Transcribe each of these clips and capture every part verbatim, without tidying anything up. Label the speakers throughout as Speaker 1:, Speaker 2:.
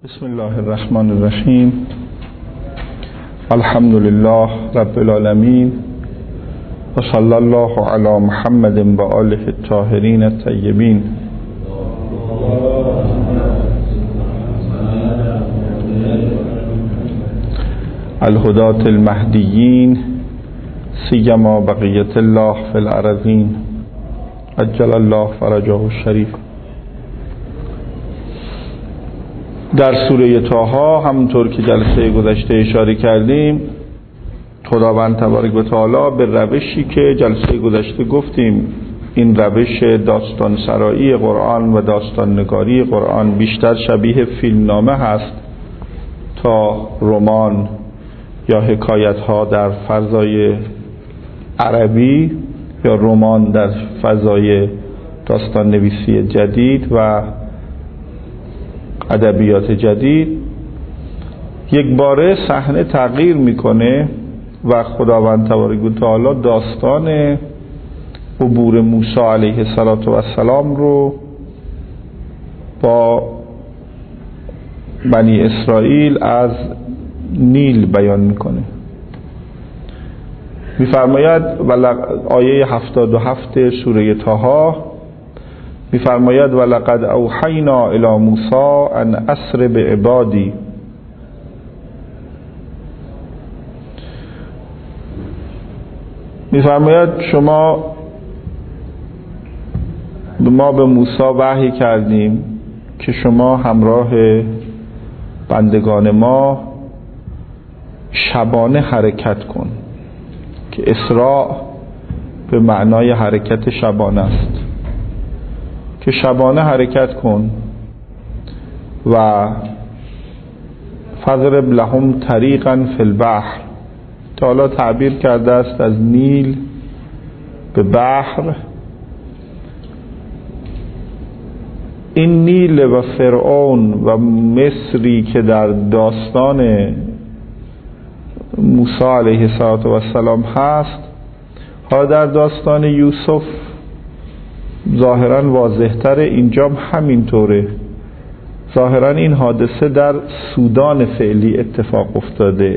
Speaker 1: بسم الله الرحمن الرحیم. الحمد لله رب العالمین و صلی الله علی محمد و آله الطاهرین الطیبین. الهداة المهدیین سیما بقیت الله فی الارضین عجل الله فرجه الشریف. در سوره طه همونطور که جلسه گذشته اشاره کردیم، خداوند تبارک و تعالی به روشی که جلسه گذشته گفتیم این روش داستان سرایی قرآن و داستان نگاری قرآن بیشتر شبیه فیلمنامه هست تا رمان یا حکایت ها در فضای عربی یا رمان در فضای داستان نویسی جدید و ادبیات جدید، یک باره صحنه تغییر میکنه و خداوند تبارک و تعالی داستان عبور موسی علیه السلام رو با بنی اسرائیل از نیل بیان میکنه. میفرماید آیه هفتاد و هفت سوره طه میفرماید ولقد اوحینا الی موسی ان اسر بعبادی. میفرماید شما ما به موسی وحی کردیم که شما همراه بندگان ما شبانه حرکت کن، که اسراء به معنای حرکت شبانه است، که شبانه حرکت کن و فضرب لهم طریقا فی البحر. تعالی تعبیر کرده است از نیل به بحر. این نیل و فرعون و مصری که در داستان موسی علیه السلام هست، ها در داستان یوسف ظاهرا واضح‌تر، اینجا همینطوره. ظاهرا این حادثه در سودان فعلی اتفاق افتاده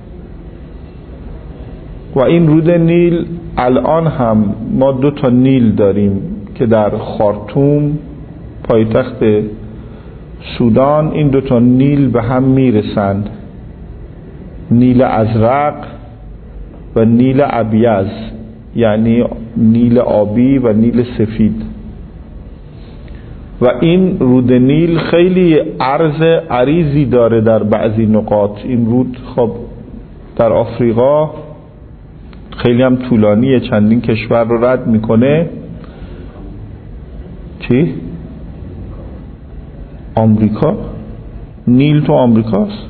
Speaker 1: و این رود نیل الان هم ما دو تا نیل داریم که در خارتوم پایتخت سودان این دو تا نیل به هم میرسند، نیل ازرق و نیل ابیض، یعنی نیل آبی و نیل سفید. و این رود نیل خیلی عرض عریضی داره در بعضی نقاط. این رود خب در آفریقا خیلی هم طولانیه، چندین کشور رو رد میکنه. چی؟ آمریکا؟ نیل تو آمریکاست؟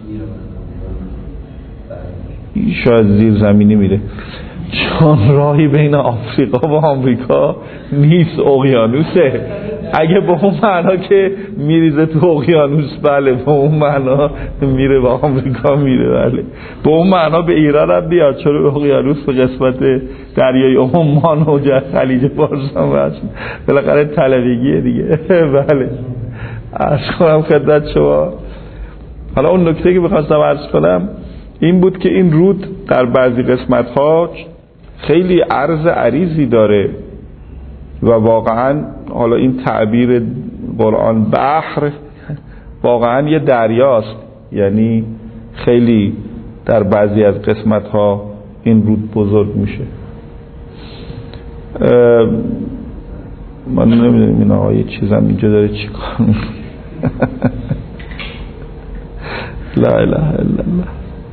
Speaker 1: شاید زیر زمینی میره، چون راهی بین آفریقا و آمریکا نیست، اقیانوسه. اگه به اون معنا که میریزه تو اقیانوس، بله به اون معنا میره به آمریکا میره، بله به اون معنا به ایران هم بیاد، چون اقیانوس به قسمت دریای عمان و خلیج فارس هم هست، بالاخره طلبگیه دیگه. بله عرض کنم خدمت شما. حالا اون نکته که بخواستم عرض کنم این بود که این رود در بعضی قسمت ها خیلی عرض عریضی داره و واقعا حالا این تعبیر قرآن بحر واقعا یه دریاست، یعنی خیلی در بعضی از قسمت ها این رود بزرگ میشه. من نمیدونم این آقای چیزم اینجا داره چی کار میکنه. لا اله الا الله.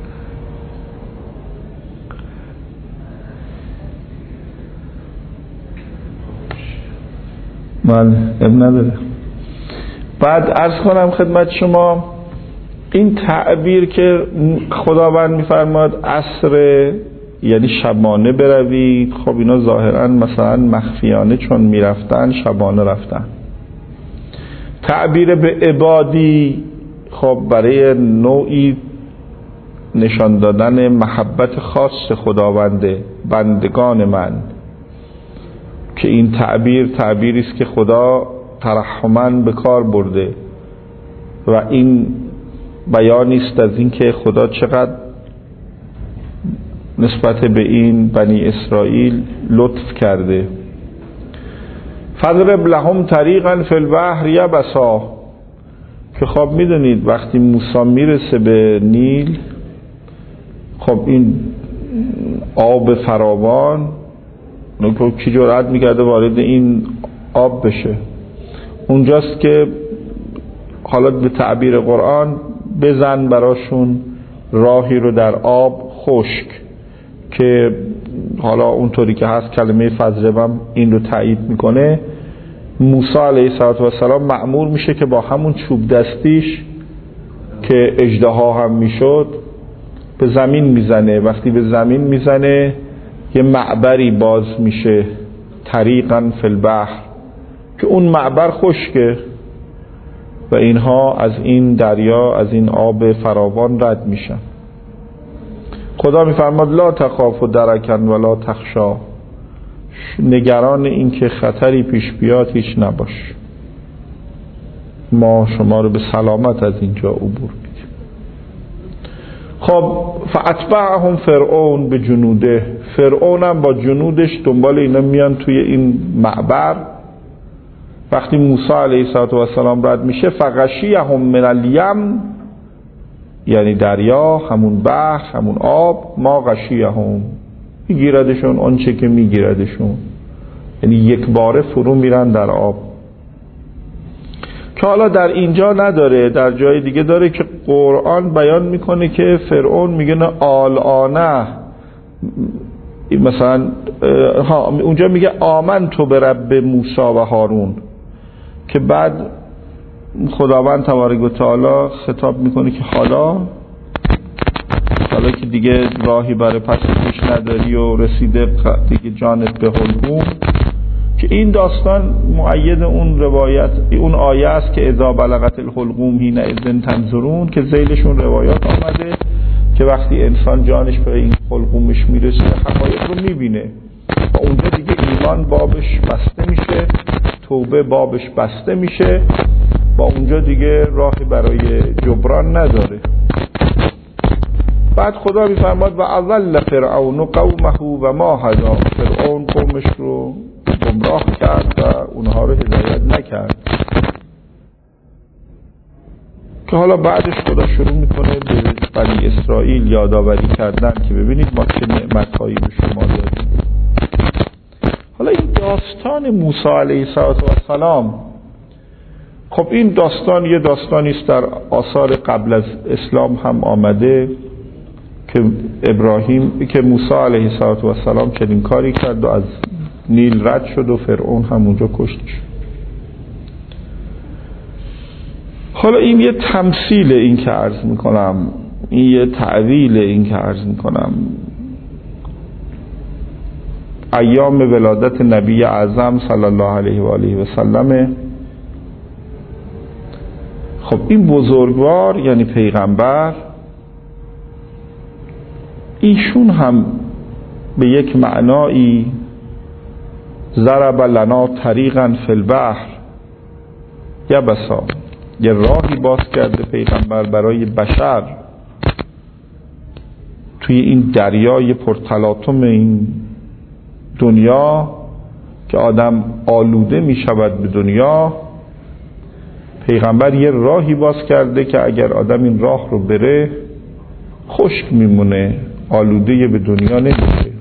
Speaker 1: بله اب نداره. بعد عرض کنم خدمت شما این تعبیر که خداوند میفرماد عصر یعنی شبانه بروید، خب اینا ظاهرا مثلا مخفیانه چون میرفتن شبانه رفتن. تعبیر به عبادی خب برای نوعی نشان دادن محبت خاص خداونده، بندگان من، که این تعبیر تعبیری است که خدا ترحماً به کار برده و این بیانی است از اینکه خدا چقدر نسبت به این بنی اسرائیل لطف کرده. فضرب لهم طریقا فی البحر یبسا، که خب میدونید وقتی موسی میرسه به نیل، خب این آب فراوان، کی جرأت میکرده وارد این آب بشه؟ اونجاست که حالا به تعبیر قرآن بزن براشون راهی رو در آب خشک، که حالا اونطوری که هست کلمه فضربم این رو تایید میکنه. موسی علیه السلام مأمور میشه که با همون چوب دستیش که اژدها هم میشد به زمین میزنه. وقتی به زمین میزنه یه معبری باز میشه، طریقا فی البحر، که اون معبر خشکه و اینها از این دریا، از این آب فراوان رد میشن. خدا میفرماد لا تخاف درکن ولا تخشا، نگران این که خطری پیش بیاد هیچ نباش، ما شما رو به سلامت از اینجا عبور میدیم. خب فاتبعهم فرعون به جنوده، فرعون هم با جنودش دنبال اینا میان توی این معبر. وقتی موسی علیه السلام رد میشه فغشیهم من الیم، یعنی دریا، همون بحر، همون آب، ما غشیهم، میگیردشون آنچه که میگیردشون، یعنی یک باره فرو میرن در آب. که حالا در اینجا نداره، در جای دیگه داره که قرآن بیان میکنه که فرعون میگه نه آلانه، مثلا ها اونجا میگه آمن تو به رب موسی و هارون، که بعد خداوند تبارک و تعالی خطاب میکنه که حالا حالا که دیگه راهی برای پس پیش نداری و رسیده دیگه جانت به حلقوم، که این داستان مؤید اون روایت، اون آیه است که اذا بلغت الحلقوم حین اذن تنظرون، که ذیلشون روایات آمده که وقتی انسان جانش به این حلقومش میرسه حقایق رو میبینه و اونجا دیگه ایمان بابش بسته میشه، توبه بابش بسته میشه و اونجا دیگه راهی برای جبران نداره. بعد خدا میفرماد و اضل فرعون قومه و ما هدا، فرعون قومش رو گمراه کرد و اونها رو هدایت نکرد. که حالا بعدش خدا شروع میکنه به بنی اسرائیل یادآوری کردن که ببینید ما چه نعمت‌هایی به شما دادیم. حالا این داستان موسی علیه السلام، خب این داستان یه داستانی است در آثار قبل از اسلام هم آمده که ابراهیم که موسی علیه السلام چنین کاری کرد و از نیل رد شد و فرعون هم اونجا کشته شد. حالا این یه تمثیل این که عرض میکنم، این یه تعویل این که عرض میکنم. ایام ولادت نبی اعظم صلی الله علیه و آله و سلم. خب این بزرگوار یعنی پیغمبر، ایشون هم به یک معنایی ضرب لنا طریقا فی البحر یبسا، یه راهی باز کرده پیغمبر برای بشر توی این دریای پرتلاطم این دنیا که آدم آلوده می شود به دنیا. پیغمبر یه راهی باز کرده که اگر آدم این راه رو بره خشک میمونه، آلوده به دنیا نمیشه.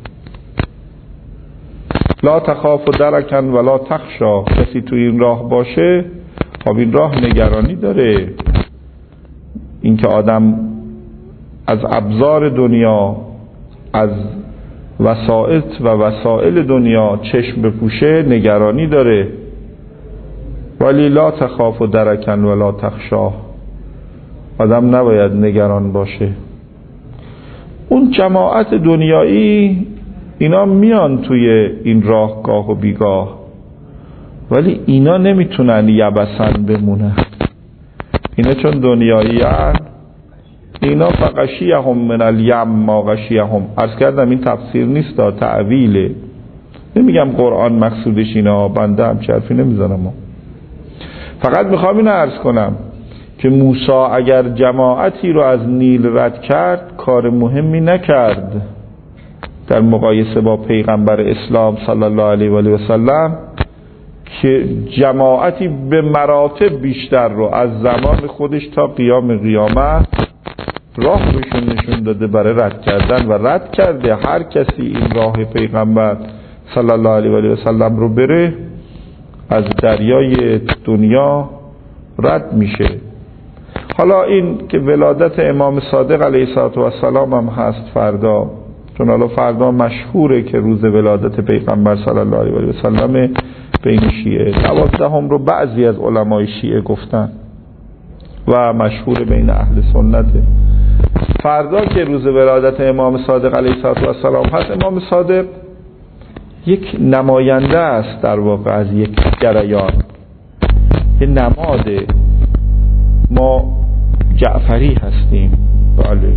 Speaker 1: لا تخاف درکن ولا تخشا، کسی توی این راه باشه خب این راه نگرانی داره، اینکه آدم از ابزار دنیا، از وسائط و وسائل دنیا چشم بپوشه، نگرانی داره. ولی لا تخاف درکن ولا تخشا، آدم نباید نگران باشه. اون جماعت دنیایی اینا میان توی این راهگاه و بیگاه، ولی اینا نمیتونن یبسن بمونن. اینا چون دنیایی هن، اینا فغشیهم من الیم ما غشیهم. عرض کردم این تفسیر نیست، تعویله. نمیگم قرآن مقصودش اینا، بنده هم چه حرفی نمیزنم. فقط میخوام اینو عرض کنم که موسی اگر جماعتی رو از نیل رد کرد کار مهمی نکرد در مقایسه با پیغمبر اسلام صلی الله علیه و آله و سلم که جماعتی به مراتب بیشتر رو از زمان خودش تا قیام قیامت راه بهشون نشون داده برای رد کردن و رد کرده. هر کسی این راه پیغمبر صلی الله علیه و آله و سلم رو بره از دریای دنیا رد میشه. حالا این که ولادت امام صادق علیه السلام هم هست فردا، چون حالا فردا مشهوره که روز ولادت پیغمبر صلی الله علیه و آله و سلم بین شیعه. دوازدهم رو بعضی از علمای شیعه گفتن و مشهور بین اهل سنته. فردا که روز ولادت امام صادق علیه السلام هست، امام صادق یک نماینده است در واقع از یک جریان، یک نماده. ما جعفری هستیم، بله.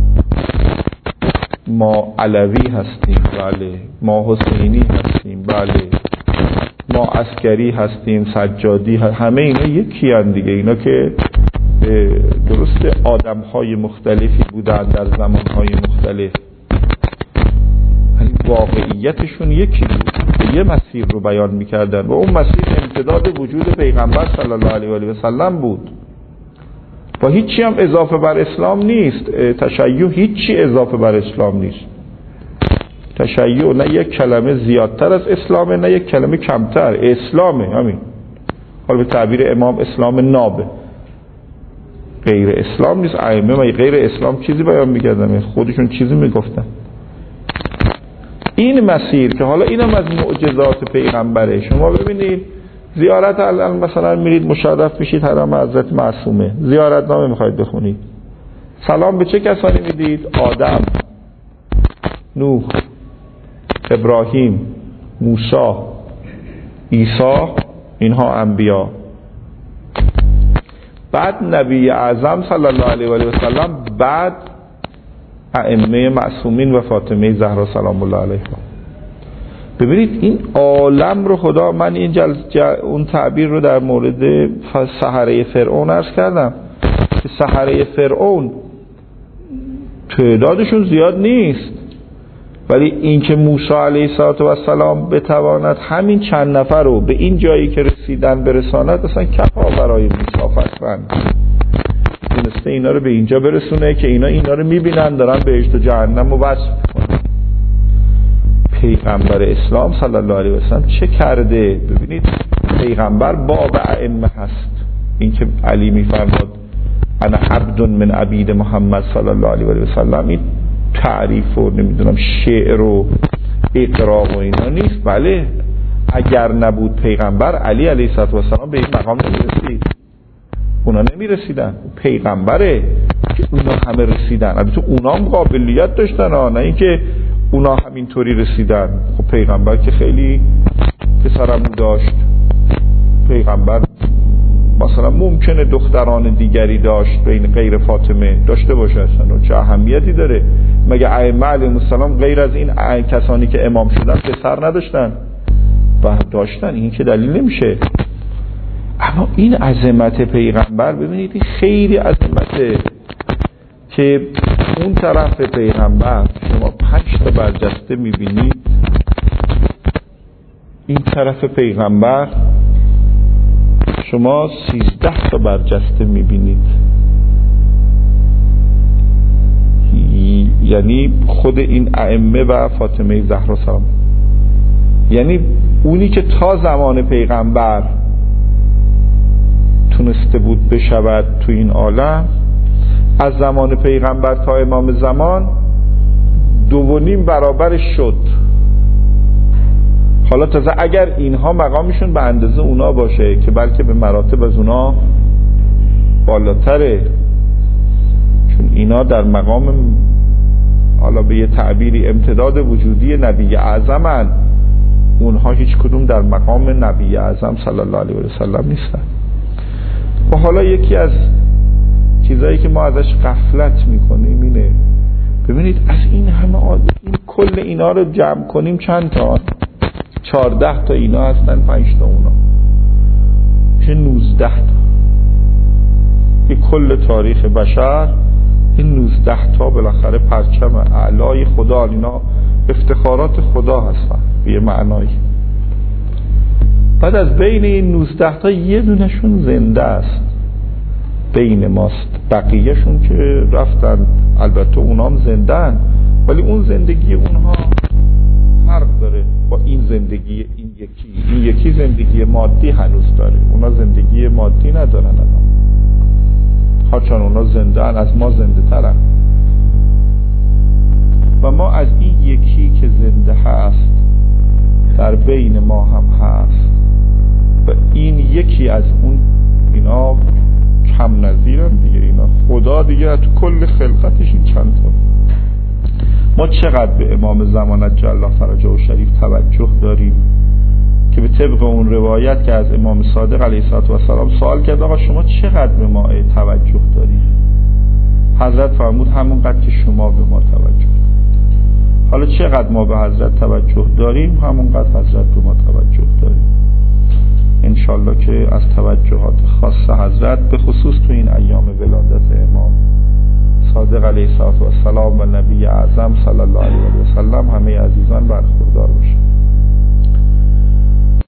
Speaker 1: ما علوی هستیم، بله. ما حسینی هستیم، بله. ما عسکری هستیم، سجادی هستیم. همه اینا یکی هستن دیگه. اینا که درسته آدم های مختلفی بودن در زمان های مختلف، واقعیتشون یکی بود، یه مسیر رو بیان میکردن و اون مسیر امتداد وجود پیغمبر صلی الله علیه و آله و سلم بود و هیچی هم اضافه بر اسلام نیست. تشیع هیچی اضافه بر اسلام نیست. تشیع نه یک کلمه زیادتر از اسلامه نه یک کلمه کمتر، اسلامه همین. حالا به تعبیر امام اسلام نابه، غیر اسلام نیست. ائمه و غیر اسلام چیزی بیان میکردن، خودشون چیزی میگفتن. این مسیر که حالا اینم از معجزات پیغمبره. شما ببینید زیارت الان مثلا میرید مشرف میشید حرم حضرت معصومه، زیارت نامه میخواید بخونید، سلام به چه کسانی میدید؟ آدم، نوح، ابراهیم، موسی، عیسی، اینها انبیا. بعد نبی اعظم صلی الله علیه و آله و سلم، بعد ائمه معصومین و فاطمه زهرا سلام الله علیها. ببینید این عالم رو خدا، من این جل... جل... اون تعبیر رو در مورد سحره فرعون عرض کردم که سحره فرعون تعدادشون زیاد نیست، ولی این که موسی علیه السلام بتواند همین چند نفر رو به این جایی که رسیدن برساند، اصلا کفا برای موسی فصفند تونسته اینا رو به اینجا برسونه که اینا اینا رو میبینن دارن بهشت و جهنم رو وصف کنن. پیغمبر اسلام صلی الله علیه و سلم چه کرده؟ ببینید پیغمبر باب ائمه هست. این که علی میفرماد انا عبد من عبید محمد صلی الله علیه و سلم، این تعریف و نمیدونم شعر و اقرا و اینا نیست. بله اگر نبود پیغمبر، علی علیه السلام به این مقام نمیرسید، اونا نمیرسیدن. پیغمبره که اونا همه رسیدن. البته اونا هم قابلیت داشتن ها، نه اینکه اونا همینطوری رسیدن. خب پیغمبر که خیلی پسرمو داشت، پیغمبر مثلا ممکنه دختران دیگری داشت بین غیر فاطمه داشته باشه، اصلا چه اهمیتی داره؟ مگه ائمه علیهم السلام غیر از این کسانی که امام شدن پسر نداشتن؟ و داشتن، این که دلیل نمیشه. اما این عظمت پیغمبر ببینید خیلی عظمته که اون طرف پیغمبر شما پنج تا برجسته میبینید، این طرف پیغمبر شما سیزده تا برجسته میبینید. یعنی خود این ائمه و فاطمه زهرا سلام، یعنی اونی که تا زمان پیغمبر تونسته بود بشود تو این عالم، از زمان پیغمبر تا امام زمان دو و نیم برابرش شد. حالا تازه اگر اینها مقامشون به اندازه اونا باشه که بلکه به مراتب از اونا بالاتره، چون اینا در مقام، حالا به یه تعبیری امتداد وجودی نبی اعظمن، اونها هیچ کدوم در مقام نبی اعظم صلی الله علیه و سلم نیستن. و حالا یکی از چیزایی که ما ازش غفلت میکنیم اینه، ببینید از این همه آدم، این کل اینا رو جمع کنیم چند تا؟ چارده تا اینا هستن، پنج تا اونا میشه نوزده تا. که کل تاریخ بشر این نوزده تا بالاخره پرچم اعلای خدا، اینا افتخارات خدا هستن به یه معنایی. بعد از بین این نوزده تا یه دونشون زنده است بین ماست، بقیهشون که رفتن البته اونام زندن، ولی اون زندگی اونها فرق داره با این زندگی این یکی. این یکی زندگی مادی هنوز داره، اونا زندگی مادی ندارن الان، هرچند اونا زندن از ما زنده ترن. و ما از این یکی که زنده هست در بین ما هم هست و این یکی از اون اینا کم نظیرن دیگه. اینا خدا دیگه تو کل خلقتش این چند تا. ما چقدر به امام زمانت جل الله فرجه و شریف توجه داریم که به طبق اون روایت که از امام صادق علیه السلام سوال کرد آقا شما چقدر به ما توجه دارید؟ حضرت فرمود همونقدر که شما به ما توجه دارید. حالا چقدر ما به حضرت توجه داریم همونقدر حضرت به ما توجه داریم. انشالله که از توجهات خاص حضرت به خصوص تو این ایام ولادت امام صادق علیه السلام و نبی اعظم صلی الله علیه و سلم همه عزیزان برخوردار باشند.